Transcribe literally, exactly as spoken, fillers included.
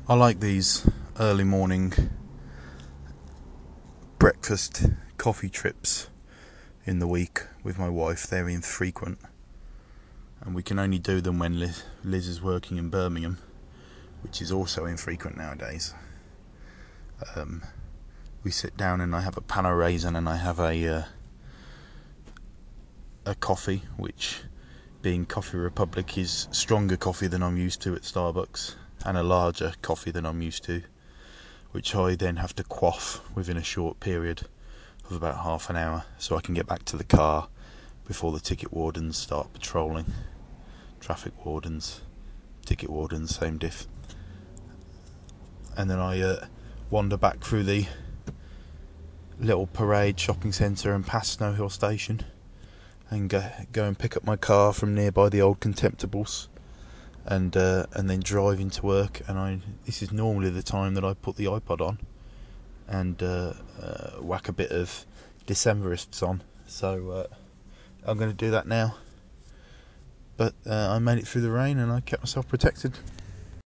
I like these early morning breakfast coffee trips in the week with my wife. They're infrequent, and we can only do them when Liz, Liz is working in Birmingham, which is also infrequent nowadays. Um, we sit down and I have a pan au raisin and I have a uh, a coffee, which, being Coffee Republic, is stronger coffee than I'm used to at Starbucks, and a larger coffee than I'm used to, which I then have to quaff within a short period of about half an hour so I can get back to the car before the ticket wardens start patrolling. Traffic wardens, ticket wardens, same diff. And then I uh, wander back through the little parade shopping centre and past Snow Hill Station and go, go and pick up my car from nearby the old Contemptibles, and uh, and then drive into work. And I this is normally the time that I put the iPod on and uh, uh, whack a bit of Decemberists on. So uh, I'm going to do that now. But uh, I made it through the rain and I kept myself protected.